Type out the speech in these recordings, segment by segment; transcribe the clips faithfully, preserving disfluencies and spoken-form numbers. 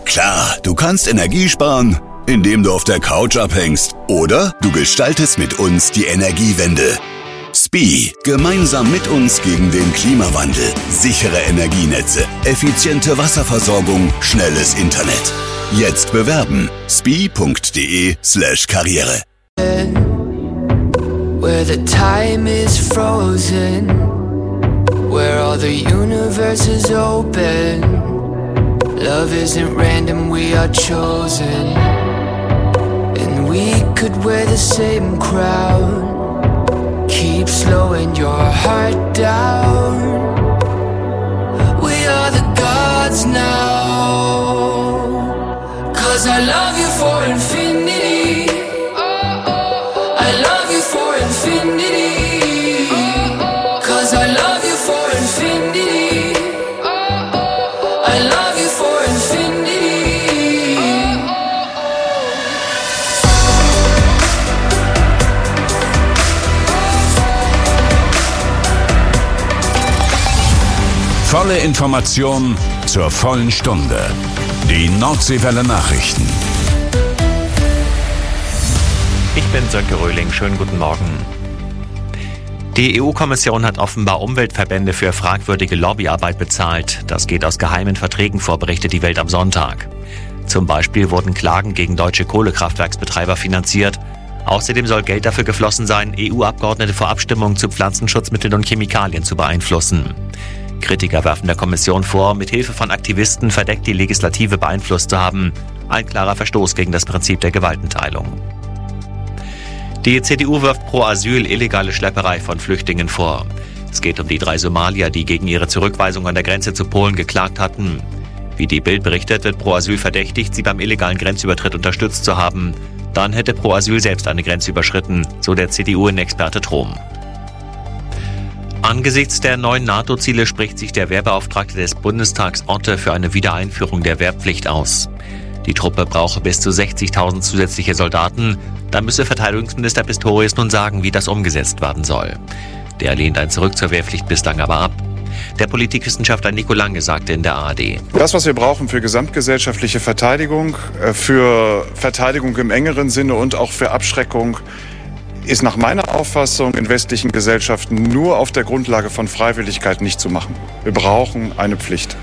Klar, du kannst Energie sparen, indem du auf der Couch abhängst. Oder du gestaltest mit uns die Energiewende. S P I, gemeinsam mit uns gegen den Klimawandel. Sichere Energienetze, effiziente Wasserversorgung, schnelles Internet. Jetzt bewerben. spi.de slash Karriere. Where the time is frozen, where all the universe is open. Love isn't random, we are chosen. And we could wear the same crown. Keep slowing your heart down. We are the gods now. Cause I love you for infinity. I love you for infinity. Cause I love you for infinity. I love you for infinity. Volle Information zur vollen Stunde. Die Nordseewelle Nachrichten. Ich bin Sönke Röhling. Schönen guten Morgen. Die E U-Kommission hat offenbar Umweltverbände für fragwürdige Lobbyarbeit bezahlt. Das geht aus geheimen Verträgen vor, berichtet die Welt am Sonntag. Zum Beispiel wurden Klagen gegen deutsche Kohlekraftwerksbetreiber finanziert. Außerdem soll Geld dafür geflossen sein, E U-Abgeordnete vor Abstimmungen zu Pflanzenschutzmitteln und Chemikalien zu beeinflussen. Kritiker werfen der Kommission vor, mit Hilfe von Aktivisten verdeckt die Legislative beeinflusst zu haben. Ein klarer Verstoß gegen das Prinzip der Gewaltenteilung. Die C D U wirft pro Asyl illegale Schlepperei von Flüchtlingen vor. Es geht um die drei Somalier, die gegen ihre Zurückweisung an der Grenze zu Polen geklagt hatten. Wie die Bild berichtet, wird pro Asyl verdächtigt, sie beim illegalen Grenzübertritt unterstützt zu haben. Dann hätte pro Asyl selbst eine Grenze überschritten, so der C D U-Innenexperte Trom. Angesichts der neuen NATO-Ziele spricht sich der Wehrbeauftragte des Bundestags Otte für eine Wiedereinführung der Wehrpflicht aus. Die Truppe brauche bis zu sechzigtausend zusätzliche Soldaten. Da müsse Verteidigungsminister Pistorius nun sagen, wie das umgesetzt werden soll. Der lehnt ein Zurück zur Wehrpflicht bislang aber ab. Der Politikwissenschaftler Nico Lange sagte in der A R D: Das, was wir brauchen für gesamtgesellschaftliche Verteidigung, für Verteidigung im engeren Sinne und auch für Abschreckung, ist nach meiner Auffassung in westlichen Gesellschaften nur auf der Grundlage von Freiwilligkeit nicht zu machen. Wir brauchen eine Pflicht.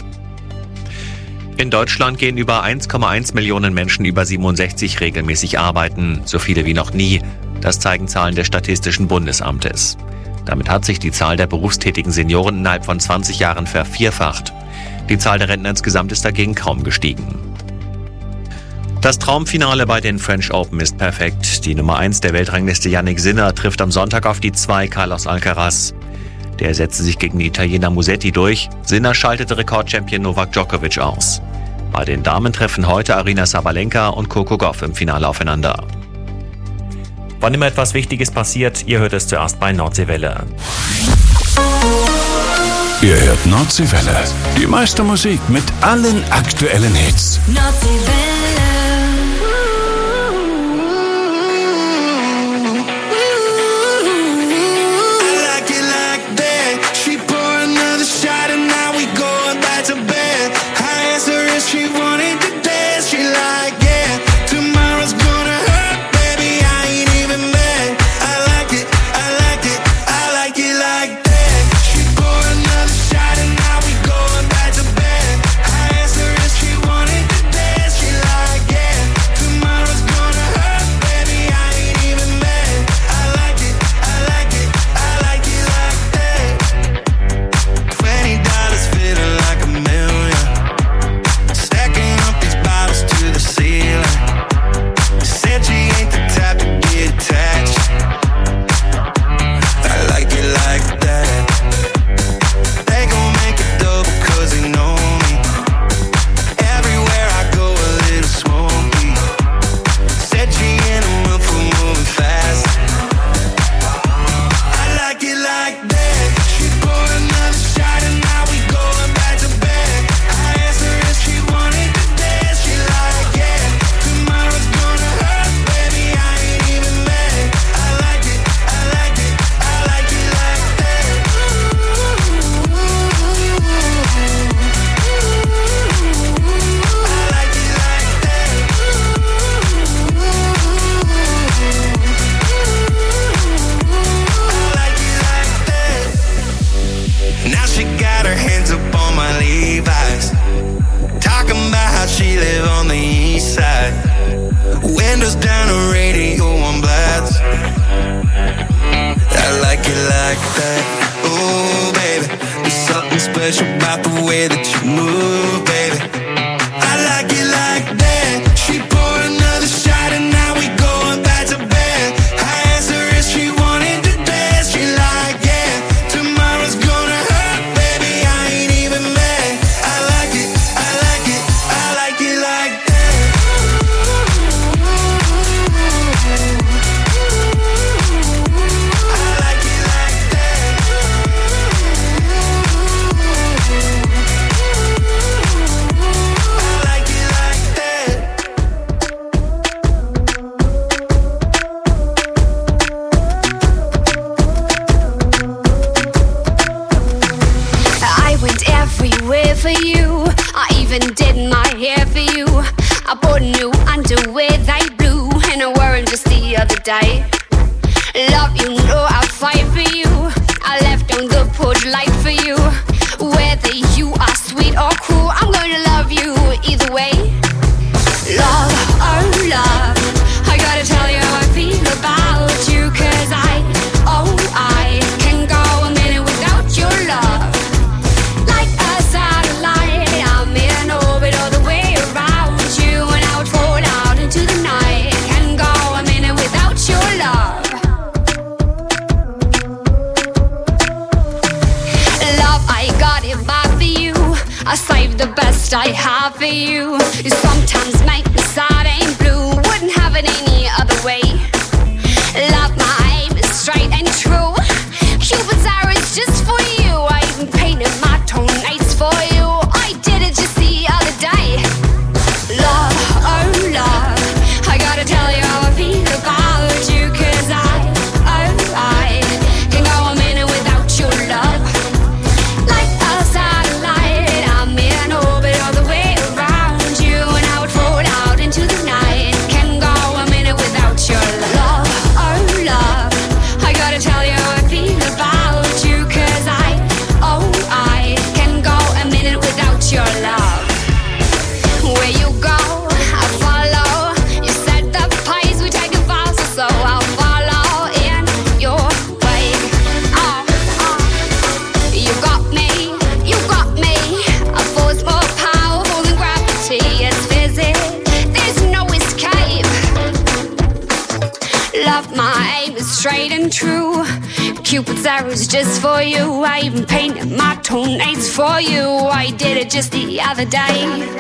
In Deutschland gehen über eins Komma eins Millionen Menschen über siebenundsechzig regelmäßig arbeiten, so viele wie noch nie. Das zeigen Zahlen des Statistischen Bundesamtes. Damit hat sich die Zahl der berufstätigen Senioren innerhalb von zwanzig Jahren vervierfacht. Die Zahl der Rentner insgesamt ist dagegen kaum gestiegen. Das Traumfinale bei den French Open ist perfekt. Die Nummer eins der Weltrangliste Jannik Sinner trifft am Sonntag auf die zwei Carlos Alcaraz. Der setzte sich gegen den Italiener Musetti durch. Sinner schaltete Rekordchampion Novak Djokovic aus. Bei den Damen treffen heute Aryna Sabalenka und Coco Gauff im Finale aufeinander. Wann immer etwas Wichtiges passiert, ihr hört es zuerst bei Nordseewelle. Ihr hört Nordseewelle. Die meiste Musik mit allen aktuellen Hits. Nordseewelle. She way that you move, baby. I like it like that. She poured another shot and now we going back to bed. I asked her if she wanted to dance. She like, yeah, tomorrow's gonna hurt, baby, I ain't even mad. I like it, I like it, I like it like that. For you, I even did my hair for you. I bought new underwear, they blue, and I wore them just the other day. Love, you know I'll fight for you. I left on the porch light for you. Whether you are sweet or cruel, I'm gonna love you either way. Love, oh love, I gotta tell you how I feel about you, 'cause I, oh I can go a minute without your love. I save the best I have for you. You sometimes make me sad and blue. Wouldn't have it any other way. Love, my aim is straight and true. Cupid's arrow is just for you. I even painted my toenails for you. I did it just the other day. Love, oh love, I gotta tell you how I feel about you, 'cause I, oh I can go a minute without your love. Like a satellite, I'm in orbit all the way around you, and I would fall out into the night. Can go a minute without your love. Oh love, I gotta tell you how I feel about you, 'cause I, oh I can go a minute without your love. Where you go, I follow. You set the pace, we take it faster, so I'll follow in your wake. Oh, oh. You got me, you got me. A force more powerful than gravity. It's physics, there's no escape. Love, my aim is straight and true. Cupid's arrow's just for you. I even painted my toenails for you. I did it just the other day.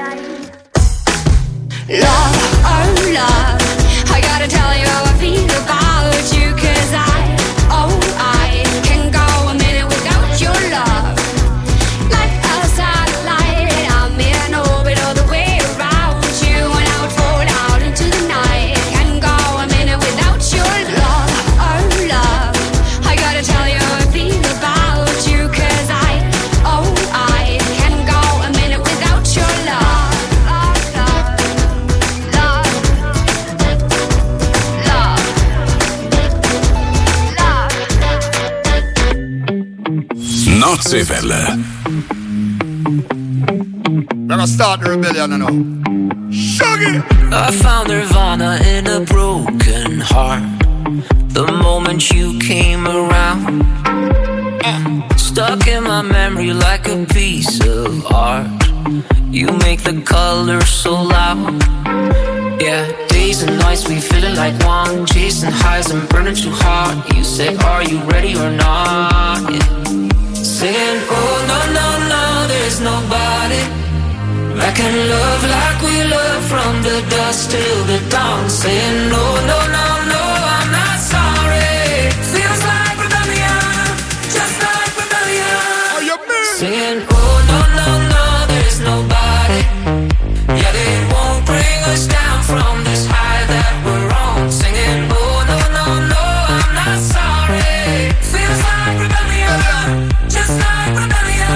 Love, oh love, I gotta tell you how I feel about you, 'cause I, oh I can go a minute without your love. Like a satellite, I'm in orbit all the way around you, and I would fall out into the night. Can go a minute without your love. Oh love, I gotta tell you how I feel about you, 'cause I, oh I can go a minute without your love. Nordseewelle. We're gonna start the rebellion now. Shuggy! I found nirvana in a broken heart the moment you came around. Stuck in my memory like a piece of art. You make the colors so loud. Yeah, days and nights we feeling like one, chasing highs and burning too hard. You say, are you ready or not? Yeah. Saying, oh no, no, no, there's nobody that can love like we love, from the dusk till the dawn. Saying, no, no, no, no, I'm not sorry. Feels like rebellion, just like rebellion. Are you mean? Saying, oh no, no, no, there's nobody. Yeah, they won't bring us down from this high that we're on. Singing, oh no, no, no, I'm not sorry. Feels like rebellion, just like rebellion.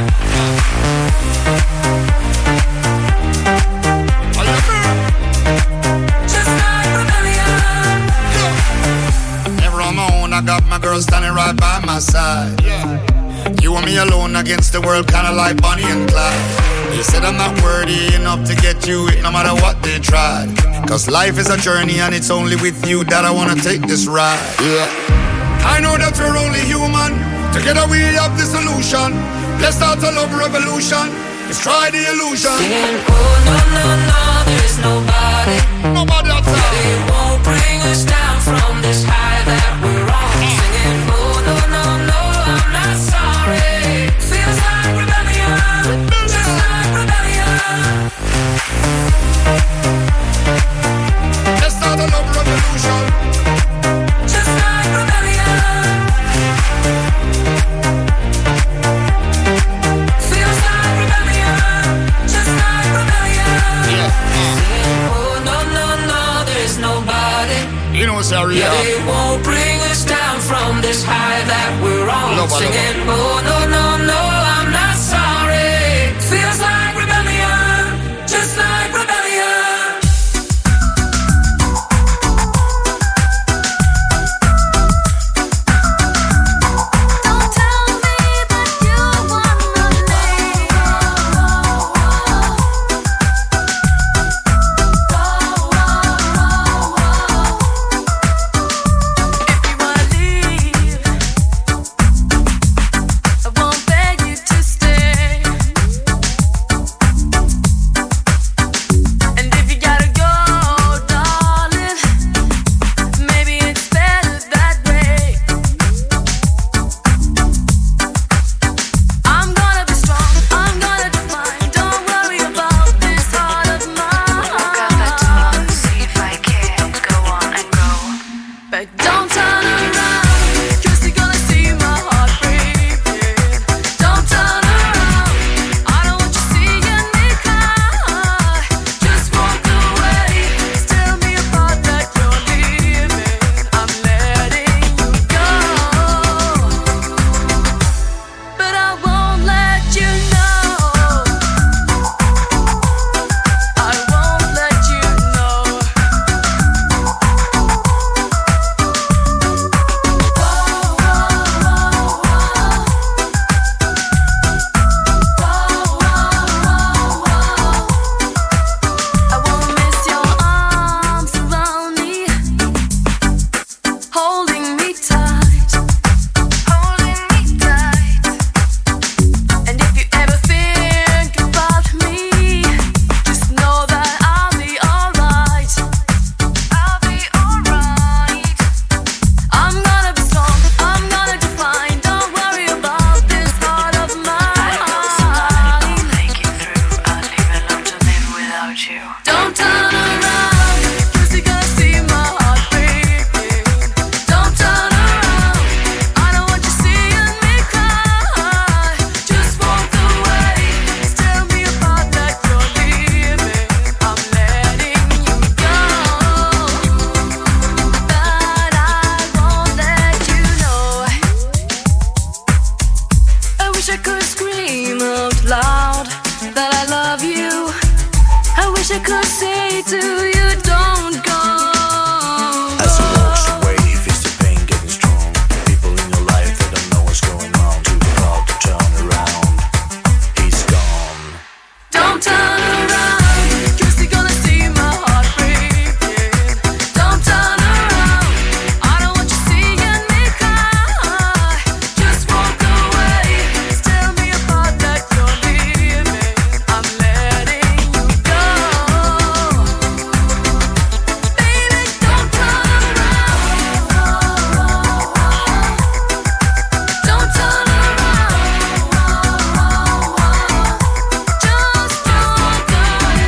Just like rebellion. Never on my own, I got my girl standing right by my side. You and me alone against the world, kinda like Bonnie and Clyde. They said I'm not worthy enough to get you it, no matter what they tried. Cause life is a journey and it's only with you that I wanna take this ride. Yeah. I know that we're only human, together we have the solution. Let's start a love revolution. Destroy the illusion. Singing, oh no no no, there's nobody, nobody outside. They won't bring us down from this high that we're on. Singing, oh no no no, I'm not sorry. Feels like rebellion, just like rebellion. Let's start a love revolution. Just like rebellion. Feels like rebellion, just like rebellion. Yeah. Singing, oh no no no, there's nobody. You know what's our Yeah, real? they won't bring us down from this high that we're on. Nobody. Singing, oh no no no, I'm not sorry. Feels like rebellion, just like rebellion. Don't tell me that you wanna leave. If you wanna leave, I won't beg you to stay. And if you gotta go, darling, maybe it's better that way. I'm gonna be strong, I'm gonna define. Don't worry about this heart of mine. See if I can go on and go. But don't turn around, 'cause you're gonna see my heart breaking. Don't turn around, I don't want you seeing me cry. Just walk away, tell me apart that you're leaving. I'm letting you go, but I won't let you know. I won't let you know. I won't miss your arms around me, holding me tight, holding me tight. And if you ever think about me, just know that I'll be alright. I'll be alright. I'm gonna be strong, I'm gonna define. Don't worry about this heart of mine. Don't turn around, 'cause you're gonna see my heart breaking. Don't turn around, I don't want you seeing me cry. Just walk away, tell me apart that you're leaving. I'm letting you go, but I won't let you know. I wish I could scream out loud that I love you. I wish I could say to you, don't go. As he walks away, he feels the pain getting strong. People in your life that don't know what's going on, too proud to turn around. He's gone. Don't turn around, 'cause you're gonna see my heart breaking. Don't turn around, I don't want you seeing me cry. Just walk away, tell me apart that you're leaving. I'm letting you go, baby. Don't turn around, don't turn around. Just walk away,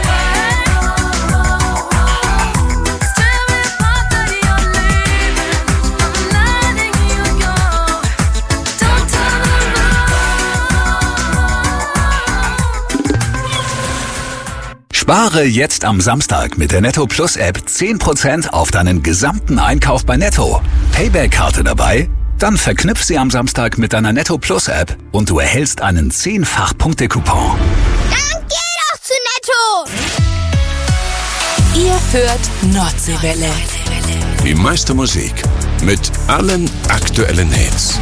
tell me apart that you're leaving. I'm letting you go. Don't turn around. Spare jetzt am Samstag mit der Netto Plus App zehn Prozent auf deinen gesamten Einkauf bei Netto. Payback-Karte dabei? Dann verknüpf sie am Samstag mit deiner Netto Plus App und du erhältst einen zehnfach-Punkte-Coupon. Dann geh doch zu Netto. Ihr hört Nordseewelle. Die meiste Musik mit allen aktuellen Hits.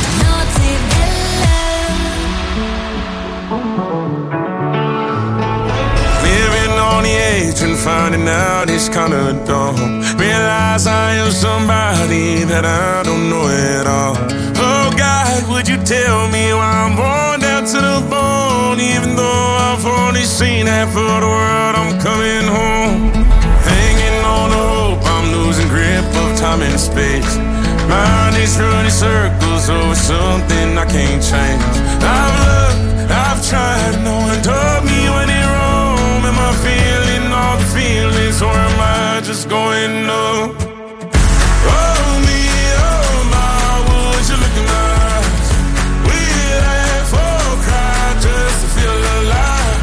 Living on the edge and finding out it's kinda dumb. Realize I am somebody that I don't know at all. Oh God, would you tell me why I'm born down tied to the bone. Even though I've only seen half of the world, I'm coming home. Hanging on the hope, I'm losing grip of time and space. Mind is running circles over something I can't change. I've looked, I've tried, no one told me when it wrong. Am I feeling all the feelings, or am I just going numb? Oh me, oh my, would you look in my eyes? We laugh or cry just to feel alive.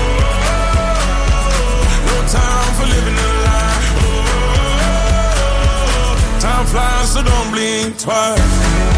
Oh, no time for living a lie. Oh, time flies, so don't blink twice.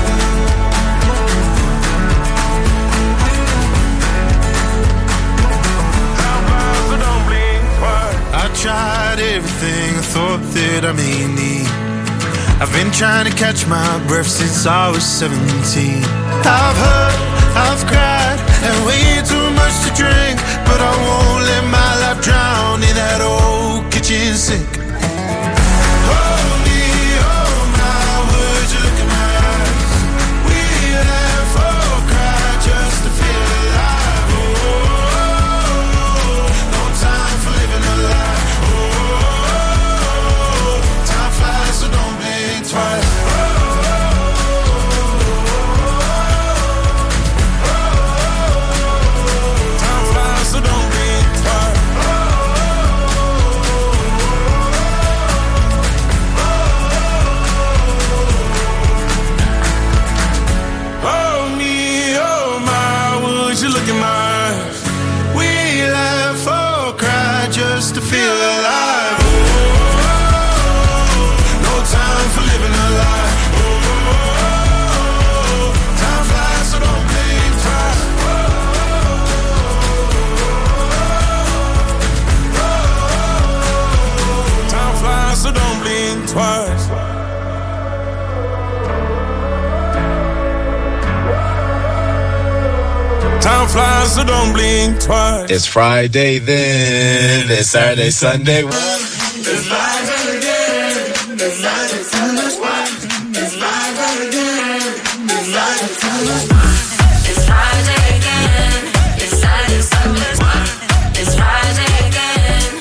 I tried everything I thought that I may need. I've been trying to catch my breath since I was seventeen. I've hurt, I've cried, and way too much to drink, but I won't let my life drown in that old kitchen sink. Hold me, oh my, would you look in my eyes? We laugh or cry just to feel alive. Oh, no time for living a lie. Twice. Time flies, so don't blink twice. Oh me, oh my, would you look in my eyes? We laugh or cry just to feel alive. Time for living a lie. Oh, time flies, so don't blink twice. Oh, time flies, so don't blink twice. Time flies, so don't blink twice. It's Friday then, it's Saturday, Sunday. It's Friday again. It's Friday, Sunday. It's Friday again. It's Friday, Sunday. It's Friday again. It's Saturday, Sunday. It's Friday again.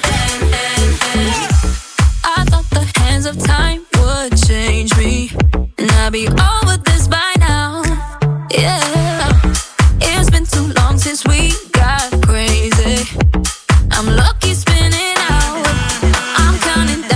I thought the hands of time would change me, and I'd be over this by now. Yeah, it's been too long since we got crazy. I'm lucky spinning out. I'm counting down.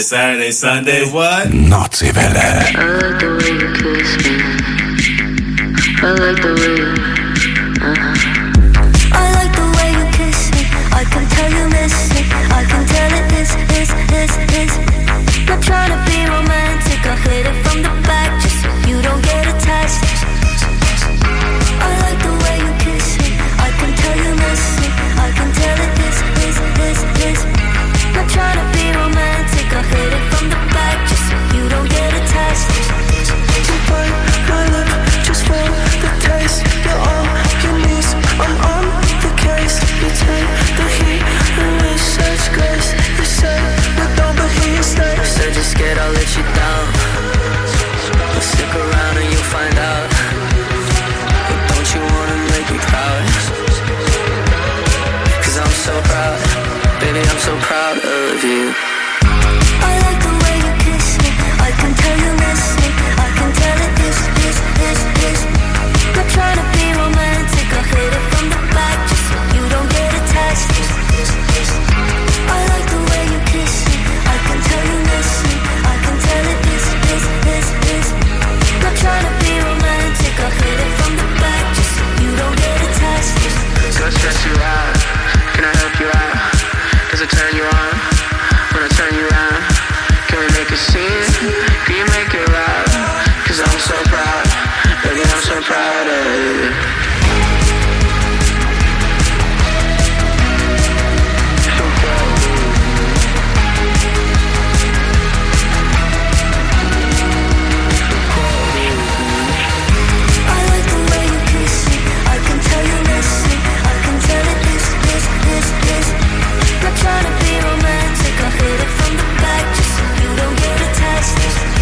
Saturday, Sunday, what? Nordseewelle. I like the way you kiss me. I like the way you, uh-huh. I like the way you kiss me. I can tell you miss me. I can tell it is, is, is, is. Not trying to be romantic. I hit it from the back just so you don't get attached. I like the way you kiss me. I can tell you miss me. I can tell it is, is, is, is. Not trying to be romantic. I hit it from the back just so you don't get attached. You bite my lip just for the taste. You're all you need. I'm on the case. You take the heat and with such grace. You say you don't, but he stays. Said you're scared I'll let you down. Well, stick around and you'll find out. But don't you wanna make me proud? Cause I'm so proud. Baby, I'm so proud of you. I like the way you kiss me. I can tell you miss me. I can tell it is, is, is, is. Not trying to be romantic. I hit it from the back just so you don't get attached. I like the way you kiss me. I can tell you miss me. I can tell it is, is, is, is. Not trying to be romantic. I hit it from the back just so you don't get attached. Go stress you out. Can I help you out? Does it turn you on? When I turn you around, can we make a scene? Can you make it loud? Cause I'm so proud. Baby, I'm so proud of you. So proud of you. I like the way you kiss me. I can tell you miss me. I can tell it is, is, is, is. Not trying to be romantic. I hit it from the back just so you don't get attached.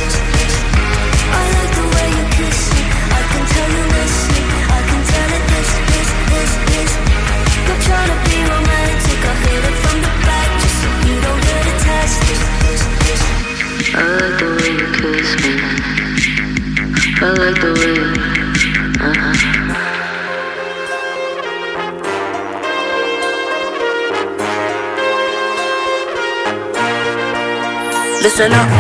I like the way you kiss me. I can tell you miss me. I can tell it is, is, is, is. Not trying to be romantic. I hit it from the back just so you don't get attached. I like the way you kiss me. I like the way you, uh-huh. Listen up.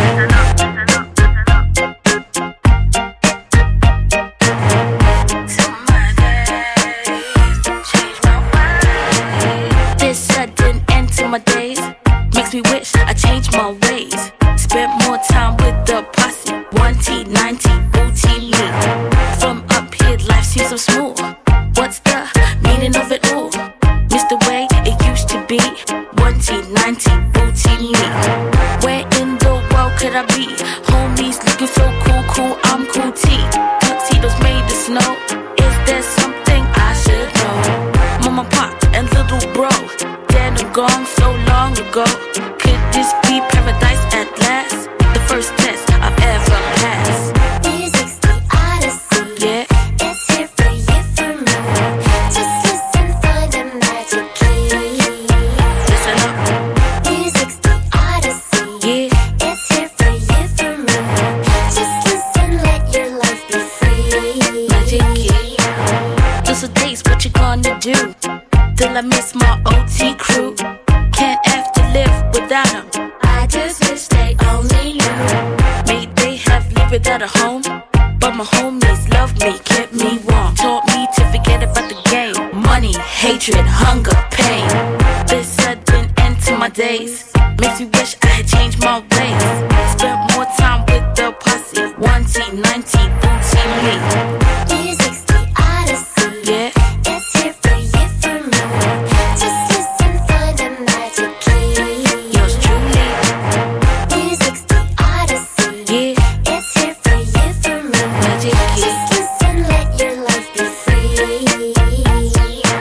This sudden end to my days makes me wish I changed my ways. Spent more time with the posse. one T, nine T, booty me. From up here, life seems so smooth. What's the meaning of it all? Miss the way it used to be. one T, nine T, booty me. Where in the world could I be? Homies looking so cool, cool, I'm cool T. Tuxedos made of snow. Is there something I should know? Mama, pop, and little bro, dead and gone so long ago. Could this be paradise at last? The first test I've ever passed. Music's the odyssey. Yeah. It's here for you, for me. Just listen for the magic key. Listen up. Music's the odyssey. Yeah. It's here for you, for me. Just listen, let your life be free. Magic key. Those are days, what you gonna do? Till I miss my O T crew. Can't have to live without them. I just wish they only knew. May they have lived without a home, but my homies loved me, kept me warm. Taught me to forget about the game. Money, hatred, hunger, pain. This sudden end to my days makes me wish I had changed my ways. Spent more time with the posse. one T, nine T, booty me. Music's the odyssey. Yeah. It's here for you, for me. Just listen for the magic key. Yours truly. Music's the odyssey. Yeah. It's here for you, for me. Magic key. Just listen, let your life be free. Missing you,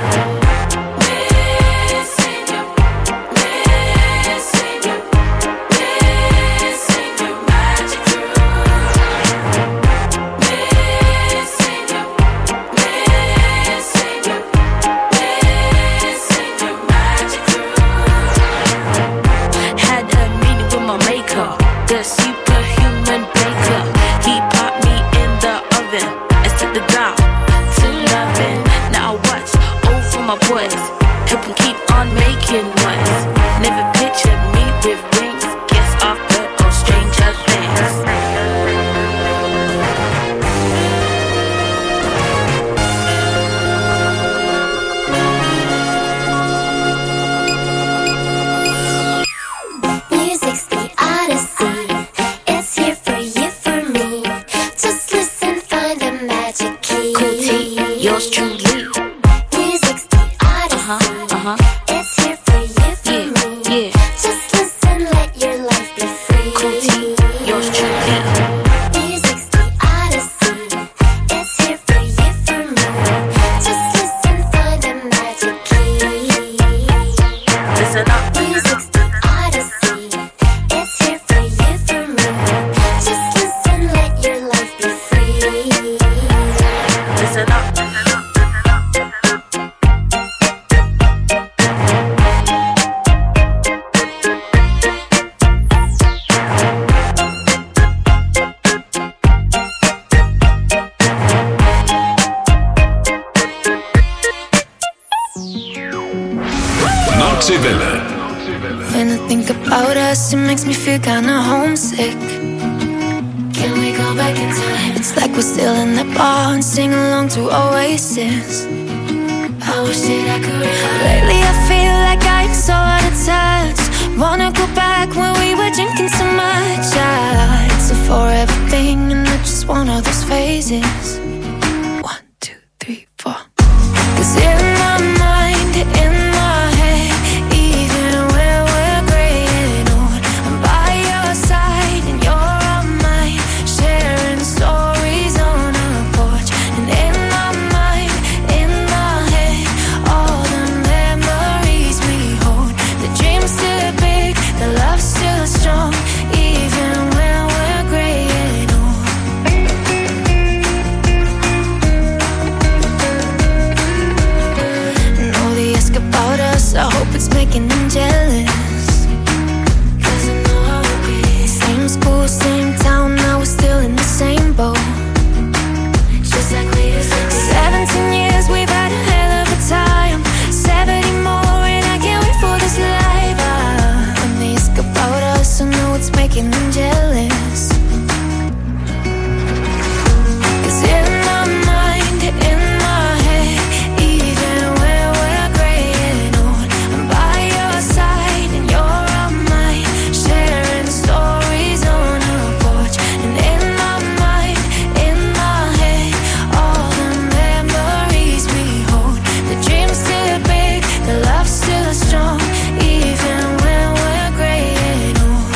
missing you, missing you, magic crew. yours truly. three sixty Odyssey. Uh-huh, uh-huh. It's here for you, for Yeah, me. yeah. Just listen, let your life be free. Cool T, yours truly. three sixty Odyssey. It's here for you, for me. Just listen, find a magic key. Listen up. three sixty Odyssey. It's here for you, for me. Just listen, let your life be free. Listen up. Nordseewelle. When I think about us, it makes me feel kinda homesick. Can we go back in time? It's like we're still in that bar and sing along to Oasis. I wish that I could rewind. Lately I feel like I'm so out of touch. Wanna go back when we were drinking so much. Ah, it's a forever thing and I just want all those phases. One, two, three, four. 'Cause in my mind, in my head, even when we're gray and old, I'm by your side and you're on mine, sharing stories on a porch. And in my mind, in my head, all the memories we hold. The dream's still big, the love's still strong, even when we're gray and old. And all they ask about us, I hope it's making them jealous. 'Cause I know how it be. Same school, same town, now we're still in the same boat. Just like we used to be. Seventeen years, we've had a hell of a time. Seventy more, and I can't wait for this life. Ah, when they ask about us, I know it's making them jealous. 'Cause in my mind, in my head, even when we're gray and old, I'm by your side and you're on mine, sharing stories on a porch. And in my mind, in my head, all the memories we hold. The dream's still big, the love's still strong, even when we're gray and old.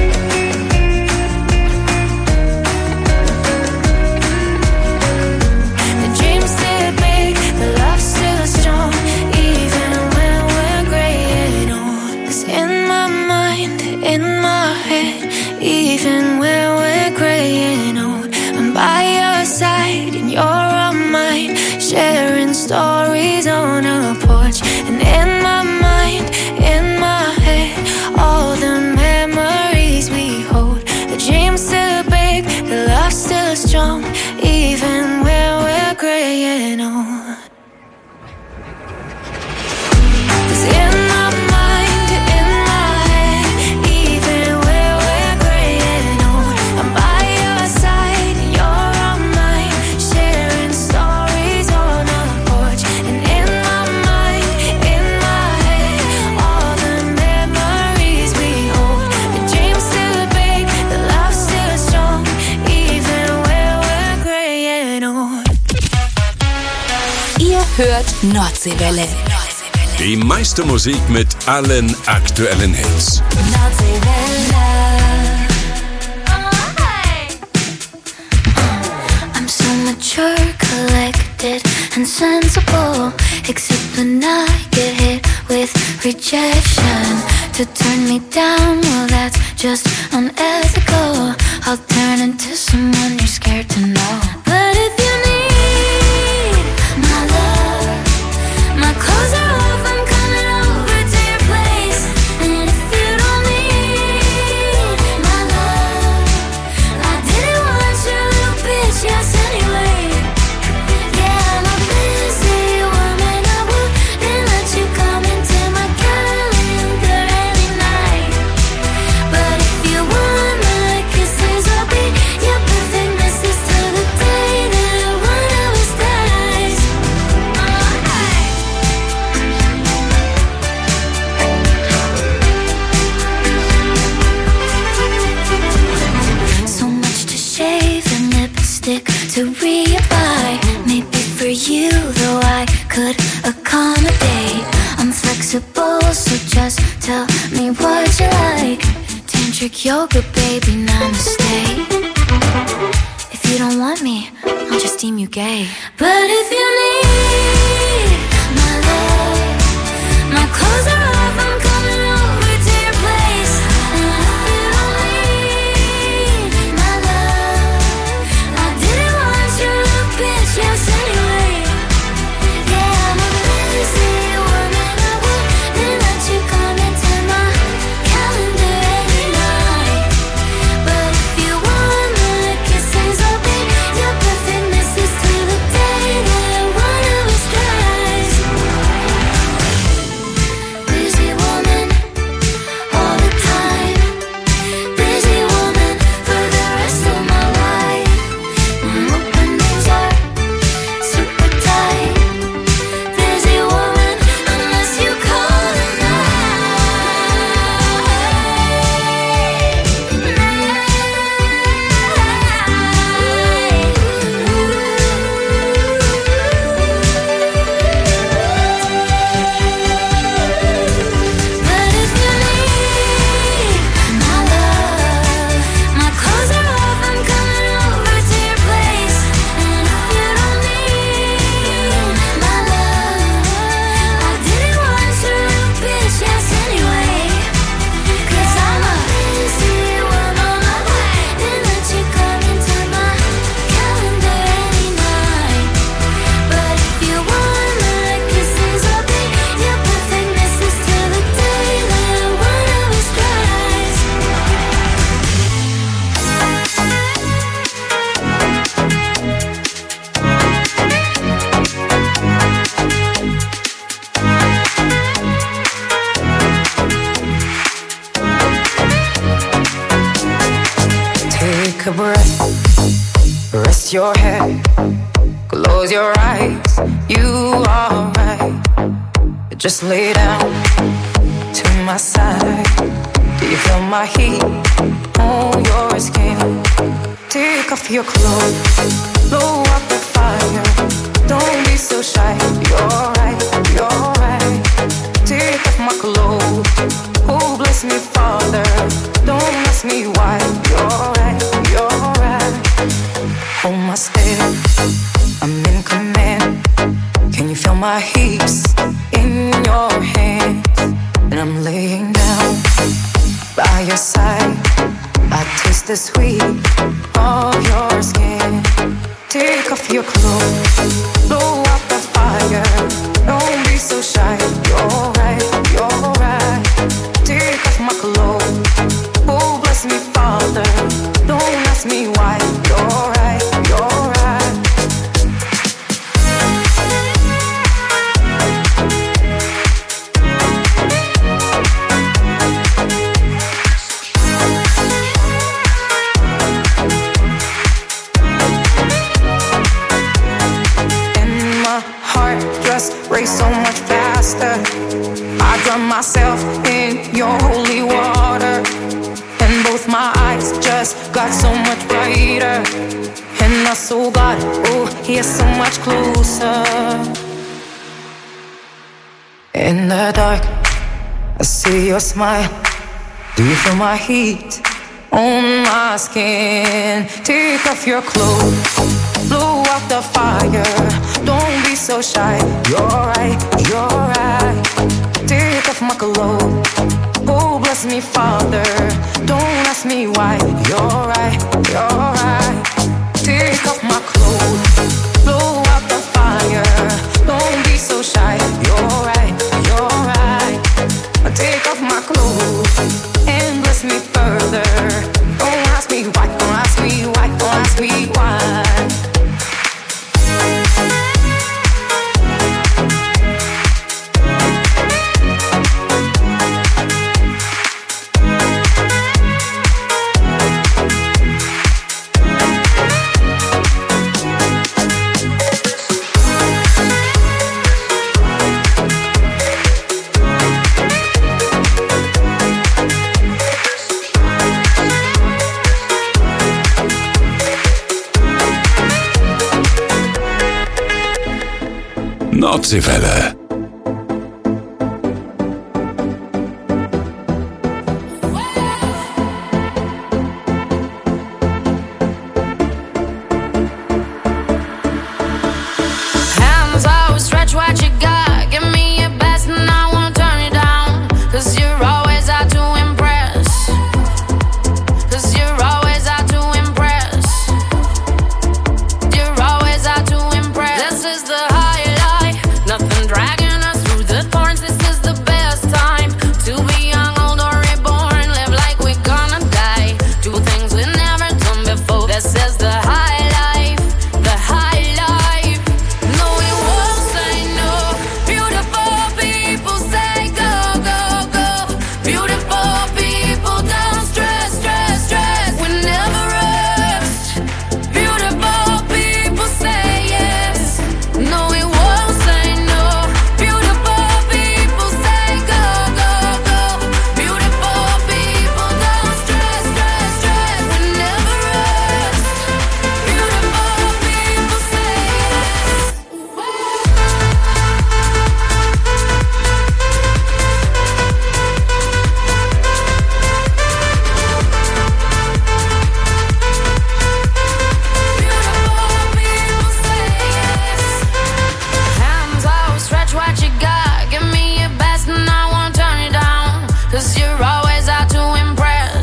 The dream's still big, the love's still strong, even when we're gray and old. 'Cause in my mind, in my head, even when we're gray and old, I'm by your side and you're on mine, sharing stories on a porch. And in my mind, in my head, all the memories we hold. The dream's still big, the love's still strong, even when we're gray and old. 'Cause in my mind, in my head, even when we're gray and old, I'm by your side and you're on mine, sharing stories on a porch. And in my mind, in my head, all the memories we hold. The dream's still big, the love's still strong, even when we're gray and old. Ihr hört Nordseewelle. Die meiste Musik mit allen aktuellen Hits. I'm so mature, collected, and sensible. Except when I get hit with rejection. To turn me down, well that's just unethical. I'll turn into someone you're scared to know. But if you need my love, my clothes are off, I'm coming over to your place. And if you don't need my love, I didn't want your little bitch, yes anyway. Yeah, I'm a busy woman, I wouldn't let you come into my calendar any night. But if you want my kisses, I'll be your perfect missus till the day yoga, baby, namaste. If you don't want me, I'll just deem you gay. But if you need my love, my clothes are off, I'm coming over to your place. And if you don't need my love, I didn't want you to bitch, yes, anyway. Yeah, I'm a busy woman, I wouldn't let you come into my calendar any night. But if you want my kissings, I'll be your perfect missus till the day that one of us dies. Busy woman, all the time. Busy woman for the rest of my life. My openings are super tight. Busy woman, unless you call But if you need my love, my clothes are off, I'm coming over to your place. And if you don't need my love, I didn't want you to bitch, yes, anyway. Cause I'm a busy woman, I wouldn't let you come into my calendar any night. But if you want my kisses, I'll be your perfect missus till the day that one of us dies. Take a breath, rest your head, close your eyes, you are right. Just lay down to my side. Do you feel my heat on your skin? Take off your clothes, blow up the fire. Don't be so shy, you're right, you're right. Take off my clothes, oh bless me, Father. Don't ask me why, you're right, you're right. Hold my step, I'm in command. Can you feel my hips in your hands? And I'm laying down by your side. I taste the sweet of your skin. Take off your clothes, blow up the fire. Don't be so shy, you're right, you're right. Take off my clothes, oh bless me, Father. Don't ask me why, you're right, you're right. And my heart just race so much faster. I drown myself in your holy water. And both my eyes just got so much brighter. And I saw God, oh, He is so much closer. In the dark, I see your smile. Do you feel my heat on my skin? Take off your clothes, blow up the fire. Don't be so shy, you're right, you're right. Take off my clothes, oh bless me, Father. Don't ask me why, you're right, you're right. Take off my clothes, blow up the fire. Don't be so shy, you're right, you're right. Take off my clothes and bless me further. Don't ask me why, don't ask me why, don't ask me why. Nordseewelle. stretch what you got. Give me your best and I won't turn it down. Cause you're always out to impress. Cause you're always out to impress. You're always out to impress. This is the highlight. Nothing dragging us through the thorns. This is the best time to be young, old or reborn. Live like we're gonna die. Do things we never done before. This is the high life. The high life. No, we won't say no. Beautiful people say go, go, go. Beautiful people don't stress, stress, stress. We never rest. Beautiful people say yes. No, we won't say no. Beautiful people say go, go, go. Beautiful people don't stress, stress, stress. We never rest. Beautiful people say yes. Hands out, stretch what you got. Give me your best and I won't turn it down. Cause you're always out to impress.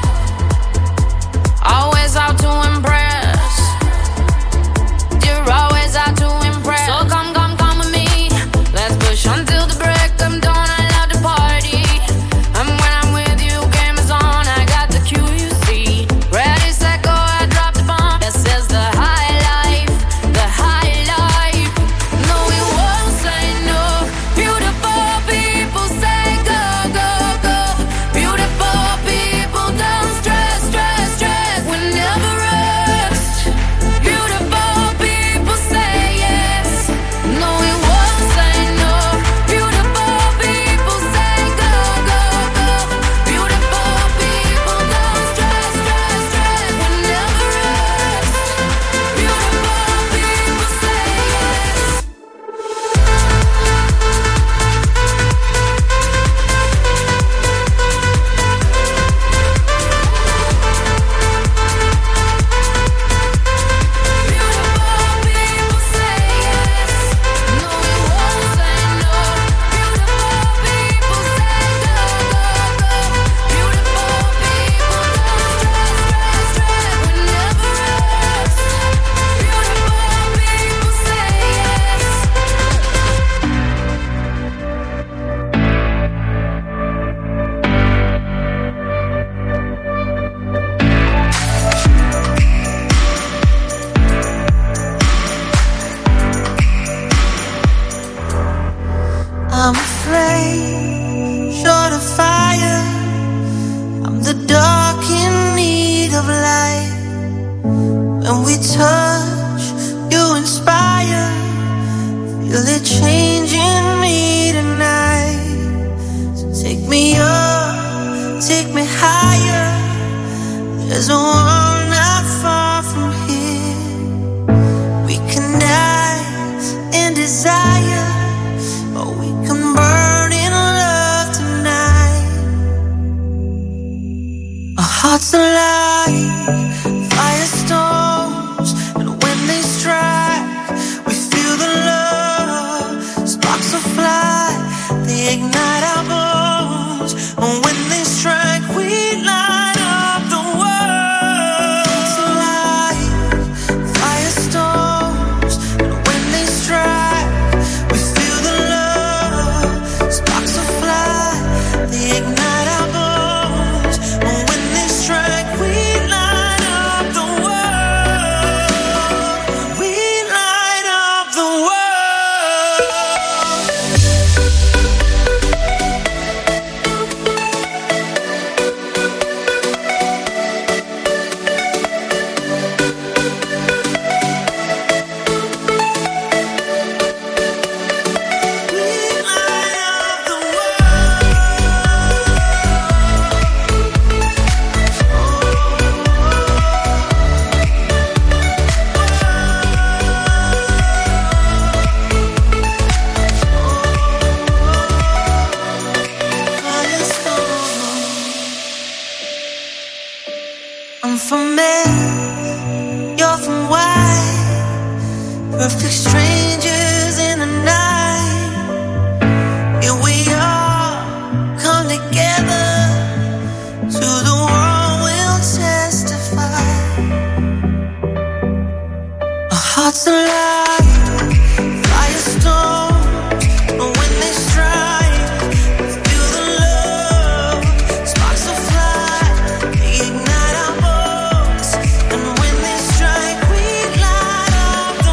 Always out to impress. You're always out to impress. So come, come, come with me. Let's push until the break of dawn. I love the party. And when I'm with you, game is on. I got the cue, you see. Ready, set, go, I drop the bomb. This is the high life. The high life. No, we won't say no. Beautiful people say go, go, go. Beautiful people don't stress, stress, stress. We never rest. Beautiful people say yes. No, we won't say no. Beautiful people say go, go, go. Beautiful people don't stress, stress, stress. We never rest. Beautiful people say yes. I'm afraid, short of fire. I'm the dark in need of light. When we touch, you inspire. Feel it changing me tonight. So take me up, take me higher. There's a world not far from here. We can die in desire. Or we can burn in love tonight. Our hearts alive, firestorms, and Sparks of light, firestorms, but when they strike, feel the love. Sparks will fly, they ignite our bones, and when they strike, we light up the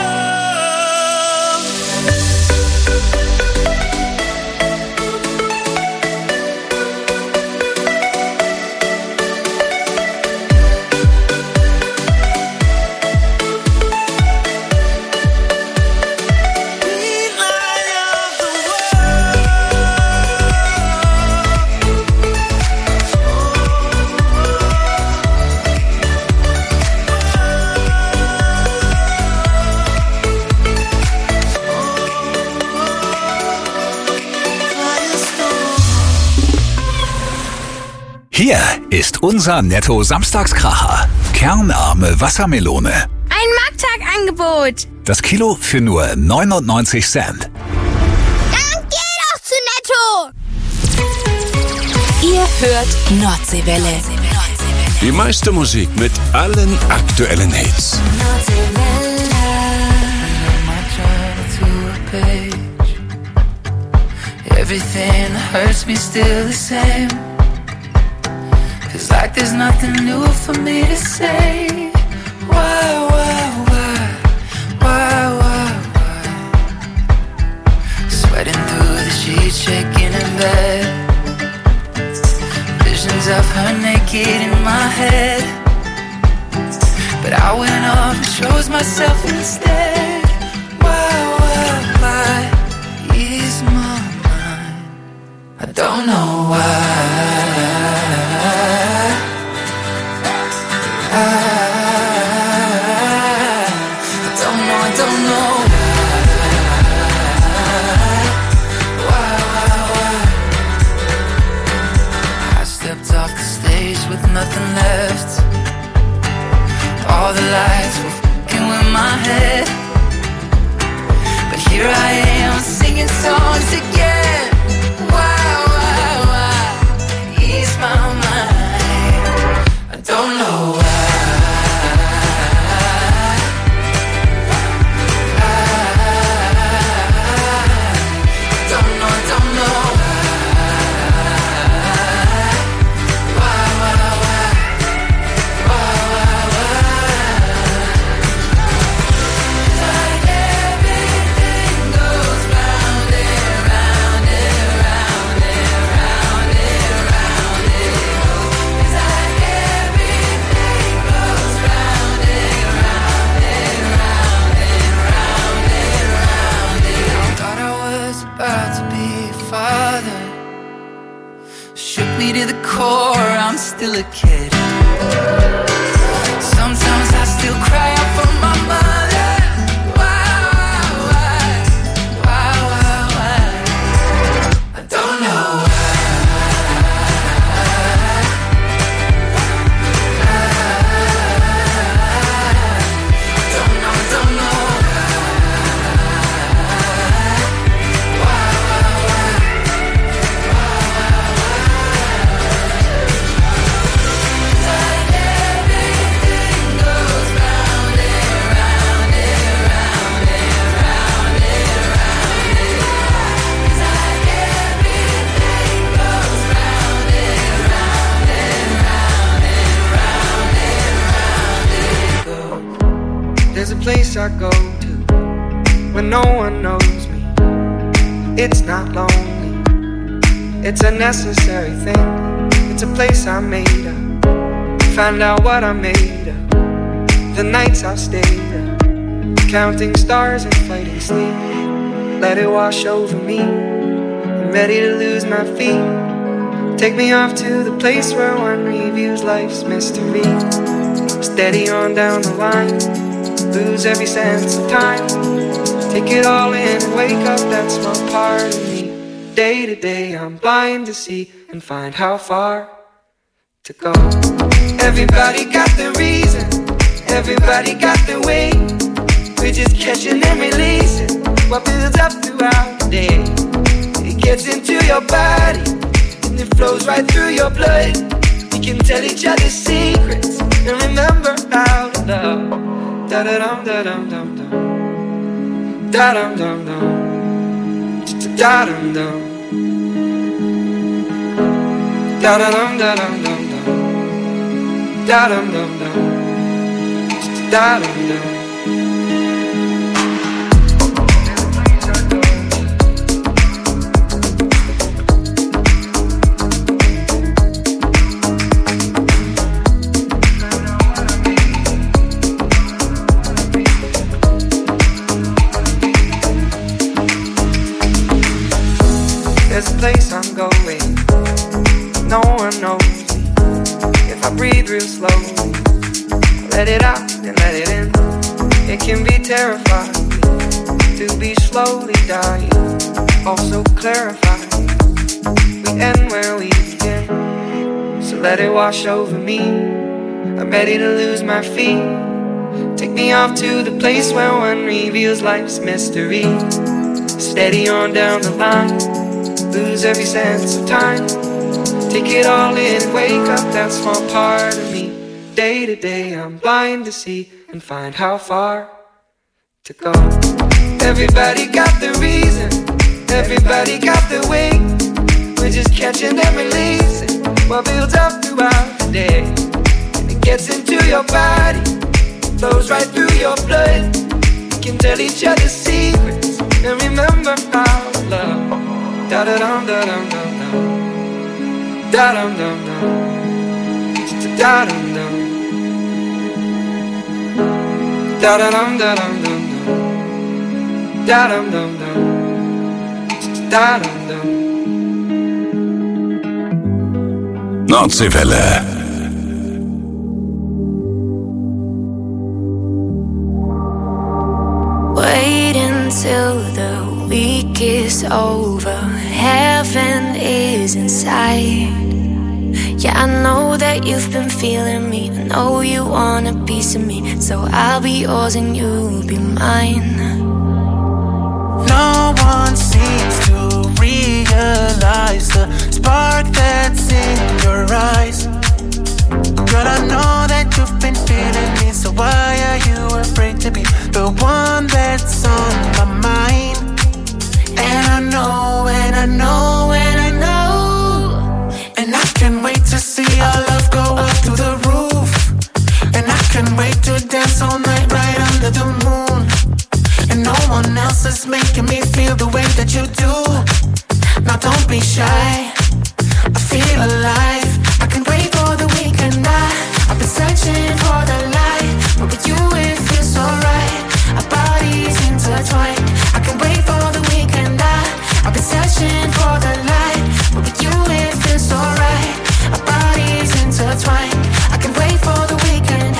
Hier ist unser Netto-Samstagskracher. Kernarme Wassermelone. Ein Markttagangebot. Das Kilo für nur neunundneunzig Cent. Dann geh doch zu Netto. Ihr hört Nordseewelle. Die meiste Musik mit allen aktuellen Hits. Everything hurts me still the same. It's like there's nothing new for me to say. Why, why, why, why, why, why? Sweating through the sheets, shaking in bed. Visions of her naked in my head. But I went off and chose myself instead. Why, why, why is my mind? I don't know why. I, I don't know, I don't know why, why, why, why. I stepped off the stage with nothing left. All the lights were f***ing with my head. But here I am singing songs again. Why, why, why ease my mind? I don't know why. To the core, I'm still a kid. Sometimes I still cry out for my mother. Why, why, why, why, why? I don't know why. I don't know, I don't know why, why, why. There's a place I go to when no one knows me. It's not lonely, it's a necessary thing. It's a place I made up, find out what I'm made of. The nights I've stayed up, counting stars and fighting sleep. Let it wash over me, I'm ready to lose my feet. Take me off to the place where one reviews life's mystery. Steady on down the line, lose every sense of time. Take it all in and wake up that small part of me. Day to day I'm blind to see and find how far to go. Everybody got their reason, everybody got their way. We're just catching and releasing what builds up throughout the day. It gets into your body and it flows right through your blood. We can tell each other secrets and remember how to love. Da da dum da dum dum dum. Da dum dum dum. Da dum dum. Da da dum da dum dum dum. Da dum dum dum. Da dum dum. There's a place I'm going, no one knows me. If I breathe real slowly, let it out and let it in. It can be terrifying to be slowly dying, also clarifying. We end where we begin, so let it wash over me. I'm ready to lose my feet. Take me off to the place where one reveals life's mystery. Steady on down the line, lose every sense of time. Take it all in and wake up that small part of me. Day to day I'm blind to see and find how far to go. Everybody got the reason, everybody got the way. We're just catching and releasing what builds up throughout the day. And it gets into your body, flows right through your blood. We can tell each other secrets and remember our love. Da da dum da dum dum dum. Da dum dum dum. Da dum dum. Da da dum da dum dum dum. Da dum dum dum. Da dum dum. Nordseewelle. Wait until the week is over, heaven is inside. Yeah, I know that you've been feeling me, I know you want a piece of me, so I'll be yours and you'll be mine. No one seems to realize the spark that's in your eyes. Girl, I know that you've been feeling me, so why are you afraid to be the one that's on my mind? And I know, and I know, and I know, and I can't wait to see our love go up to the roof. And I can't wait to dance all night right under the moon. And no one else is making me feel the way that you do. Now don't be shy, I feel alive. I can't wait for the weekend. I, I've been searching for the light, but with you it feels alright. Our bodies intertwined. I can't wait for the weekend. I, I've been searching for the light, but with you it feels alright. Our bodies intertwined. I can't wait for the weekend.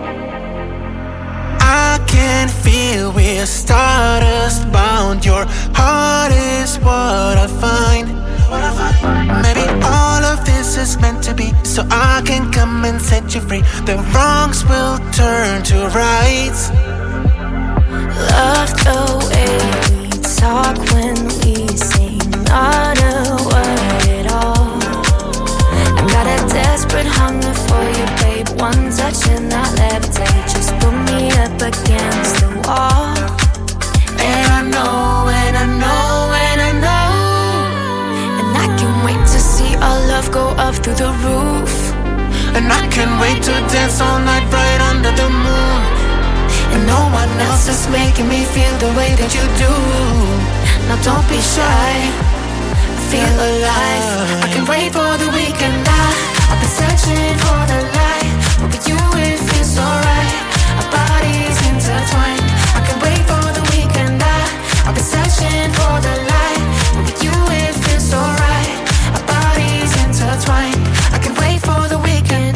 I can feel we're stardust bound. Your heart is what I find. Maybe all of this is meant to be, so I can come and set you free. The wrongs will turn to rights. Love the way we talk when we sing, not a word at all. I got a desperate hunger for you, babe. One touch and I levitate. Just put me up against the wall. And I know, and I know, and I know, and I can't wait to see our love go up through the roof. And I can't wait to dance all night right under the moon. And no one else is making me feel the way that you do. Now don't be shy, I feel alive. I can't wait for the weekend. I, I've been searching for the light, but with you it feels alright. Our bodies intertwined. I can't wait for the weekend. I, I've been searching for the light, but with you it feels alright. Our bodies intertwined. I can't wait for the weekend.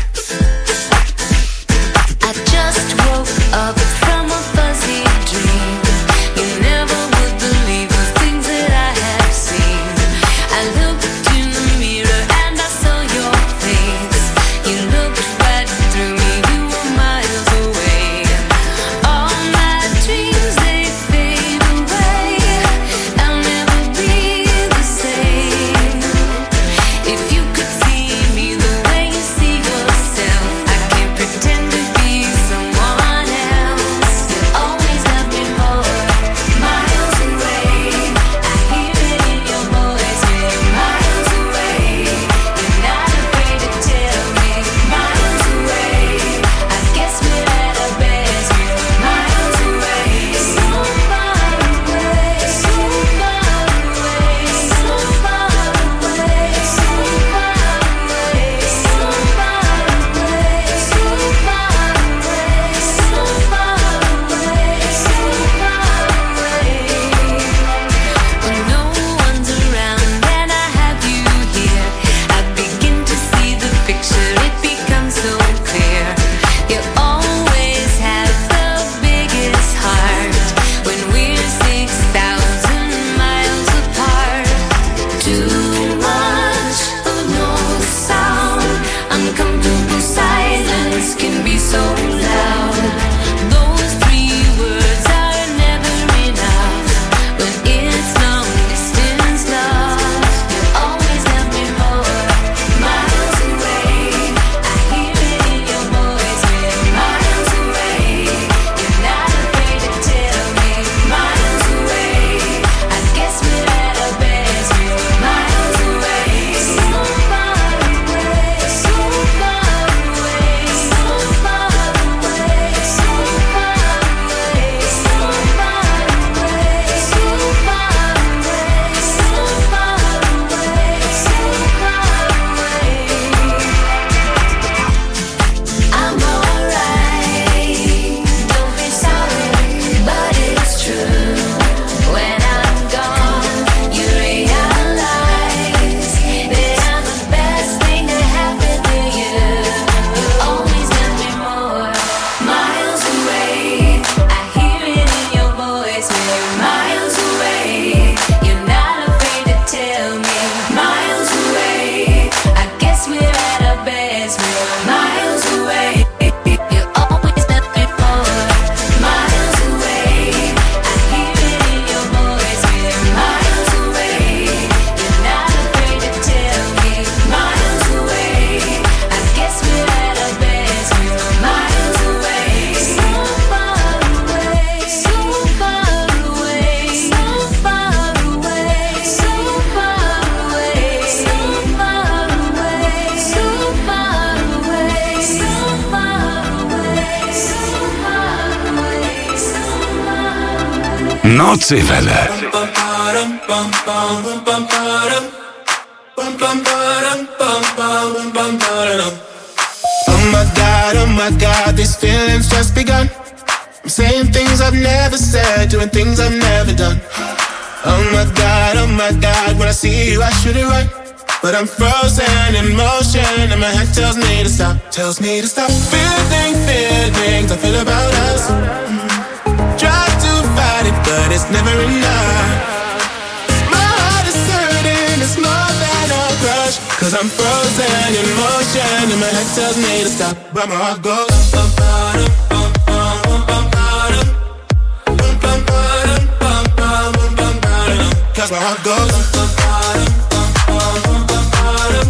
I just woke up from a fuzzy dream. Nordseewelle. Oh my God, oh my God, these feelings just begun. I'm saying things I've never said, doing things I've never done. Oh my God, oh my God, when I see you I should it right, but I'm frozen in motion and my head tells me to stop, tells me to stop. Feeling, feelings I feel about us. Try to fight it, but it's never enough. My heart is hurting, it's more than a crush, cause I'm frozen in motion and my head tells me to stop, but my heart goes bum, bum, bum, bum, bum, bum, bum, bum, bum, bum, bum, bum, cause my heart goes bum, bum, bum, bum, bum, bum,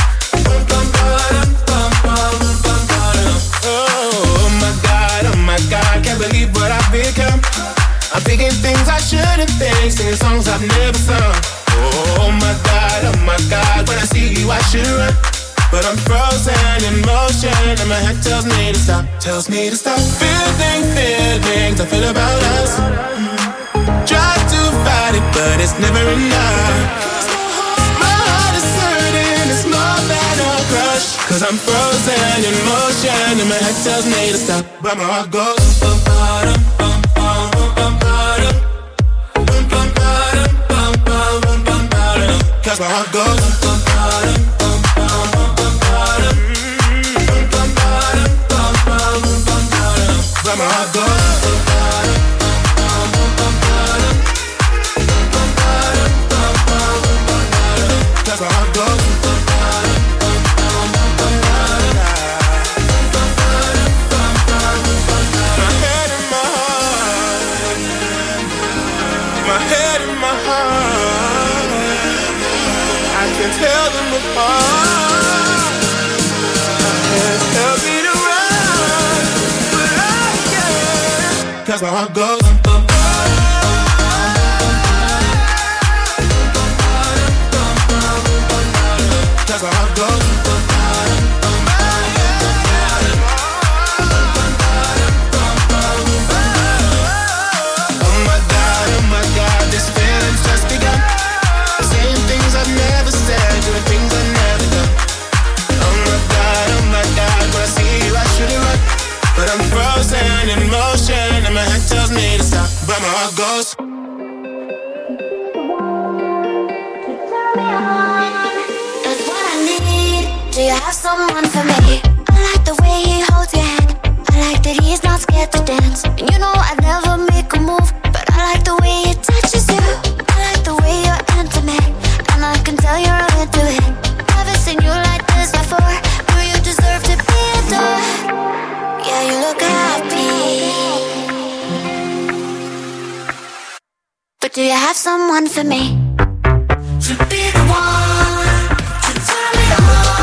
oh my God, oh my God, can't believe what I've become. I'm thinking things I shouldn't think, singing songs I've never sung. Oh my God, oh my God, when I see you I should run, but I'm frozen in motion and my head tells me to stop, tells me to stop. Feeling, feelings I feel about us. Try to fight it, but it's never enough. My heart is hurting, it's more than a crush, cause I'm frozen in motion and my head tells me to stop, but my heart goes bum, bum, bum, bum, bum, bum, bum, bum, bum, bum, bum, cause my heart goes bum, bum, bum, bum, bum, bum, bum, but my heart goes cause my heart goes. My head and my heart, my head and my heart, I can tell them apart. My head tells me to run, but I can't, cause my heart goes. Cause my heart goes. Oh my God, oh my God, this feeling's just begun. Saying things I've never said, doing things I've never done. Oh my God, oh my God, when I see you I should've run, but I'm frozen in motion and my head tells me to stop, but my heart goes. Do you have someone for me? I like the way he holds your hand. I like that he's not scared to dance. And you know I'd never make a move, but I like the way he touches you. I like the way you're intimate, and I can tell you're into it. Never seen you like this before. Do you deserve to be adored? Yeah, you look happy, but do you have someone for me? To be the one to turn me on.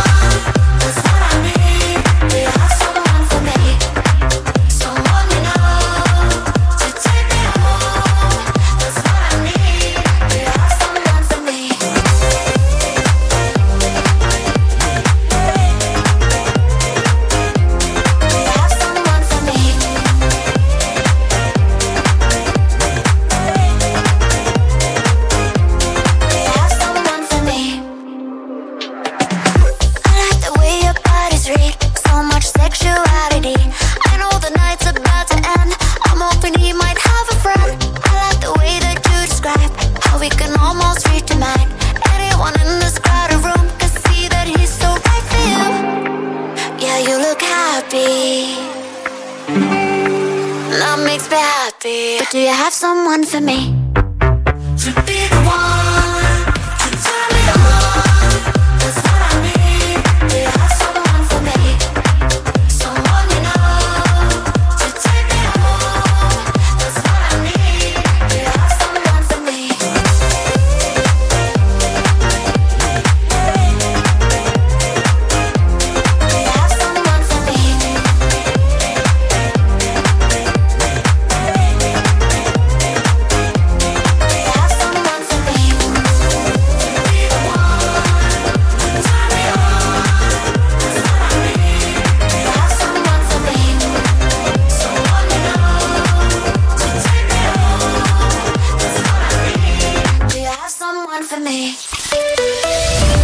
Do you have someone for me? To be the one to turn me on. That's what I need. Do you have someone for me? Someone you know to take me home. That's what I need. Do you have someone for me? Do you have someone for me?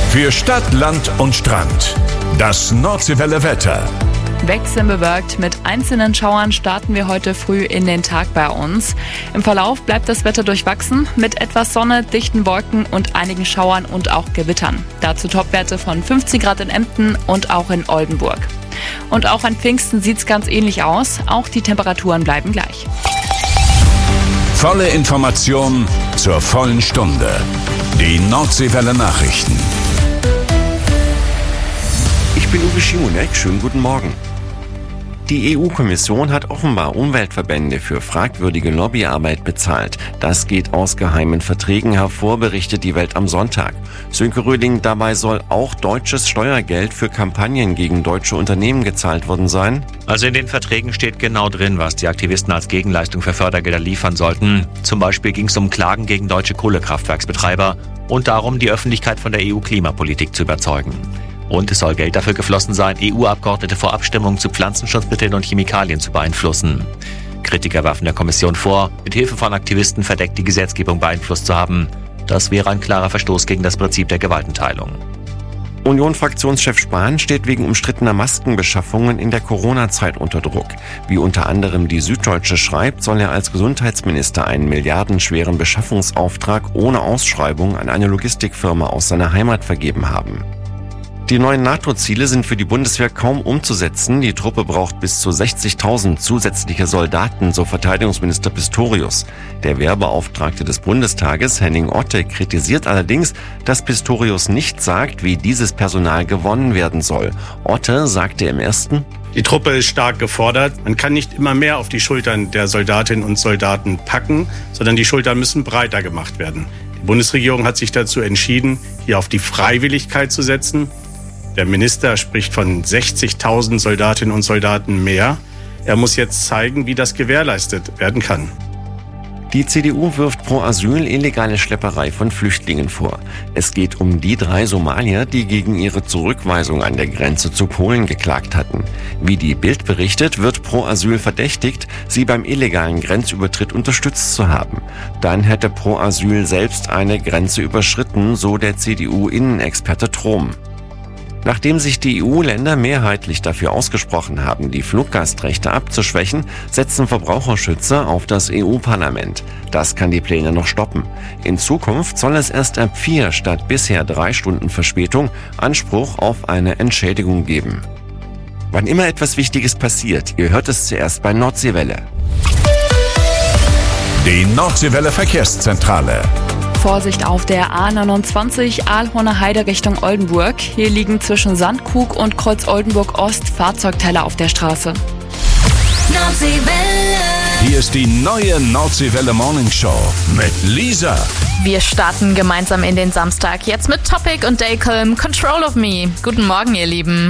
Für Stadt, Land und Strand. Das Nordseewelle Wetter. Wechselnd bewölkt mit einzelnen Schauern starten wir heute früh in den Tag bei uns. Im Verlauf bleibt das Wetter durchwachsen mit etwas Sonne, dichten Wolken und einigen Schauern und auch Gewittern. Dazu Topwerte von fünfzehn Grad in Emden und auch in Oldenburg. Und auch an Pfingsten sieht's ganz ähnlich aus. Auch die Temperaturen bleiben gleich. Volle Information zur vollen Stunde. Die Nordseewelle Nachrichten. Ich bin Uwe Schimonek, schönen guten Morgen. Die E U-Kommission hat offenbar Umweltverbände für fragwürdige Lobbyarbeit bezahlt. Das geht aus geheimen Verträgen hervor, berichtet die Welt am Sonntag. Sönke Röhling, dabei soll auch deutsches Steuergeld für Kampagnen gegen deutsche Unternehmen gezahlt worden sein? Also in den Verträgen steht genau drin, was die Aktivisten als Gegenleistung für Fördergelder liefern sollten. Zum Beispiel ging es um Klagen gegen deutsche Kohlekraftwerksbetreiber und darum, die Öffentlichkeit von der E U-Klimapolitik zu überzeugen. Und es soll Geld dafür geflossen sein, E U-Abgeordnete vor Abstimmungen zu Pflanzenschutzmitteln und Chemikalien zu beeinflussen. Kritiker werfen der Kommission vor, mit Hilfe von Aktivisten verdeckt die Gesetzgebung beeinflusst zu haben. Das wäre ein klarer Verstoß gegen das Prinzip der Gewaltenteilung. Union-Fraktionschef Spahn steht wegen umstrittener Maskenbeschaffungen in der Corona-Zeit unter Druck. Wie unter anderem die Süddeutsche schreibt, soll er als Gesundheitsminister einen milliardenschweren Beschaffungsauftrag ohne Ausschreibung an eine Logistikfirma aus seiner Heimat vergeben haben. Die neuen NATO-Ziele sind für die Bundeswehr kaum umzusetzen. Die Truppe braucht bis zu sechzigtausend zusätzliche Soldaten, so Verteidigungsminister Pistorius. Der Wehrbeauftragte des Bundestages, Henning Otte, kritisiert allerdings, dass Pistorius nicht sagt, wie dieses Personal gewonnen werden soll. Otte sagte im ersten: Die Truppe ist stark gefordert. Man kann nicht immer mehr auf die Schultern der Soldatinnen und Soldaten packen, sondern die Schultern müssen breiter gemacht werden. Die Bundesregierung hat sich dazu entschieden, hier auf die Freiwilligkeit zu setzen. Der Minister spricht von sechzigtausend Soldatinnen und Soldaten mehr. Er muss jetzt zeigen, wie das gewährleistet werden kann. Die C D U wirft pro Asyl illegale Schlepperei von Flüchtlingen vor. Es geht um die drei Somalier, die gegen ihre Zurückweisung an der Grenze zu Polen geklagt hatten. Wie die Bild berichtet, wird pro Asyl verdächtigt, sie beim illegalen Grenzübertritt unterstützt zu haben. Dann hätte pro Asyl selbst eine Grenze überschritten, so der C D U-Innenexperte Trom. Nachdem sich die E U-Länder mehrheitlich dafür ausgesprochen haben, die Fluggastrechte abzuschwächen, setzen Verbraucherschützer auf das E U-Parlament. Das kann die Pläne noch stoppen. In Zukunft soll es erst ab vier statt bisher drei Stunden Verspätung Anspruch auf eine Entschädigung geben. Wann immer etwas Wichtiges passiert, ihr hört es zuerst bei Nordseewelle. Die Nordseewelle Verkehrszentrale. Vorsicht auf der A neunundzwanzig Aalhorner Heide Richtung Oldenburg. Hier liegen zwischen Sandkrug und Kreuz Oldenburg Ost Fahrzeugteile auf der Straße. Hier ist die neue Nordseewelle Morning Show mit Lisa. Wir starten gemeinsam in den Samstag jetzt mit Topic und Daycom Control of Me. Guten Morgen, ihr Lieben.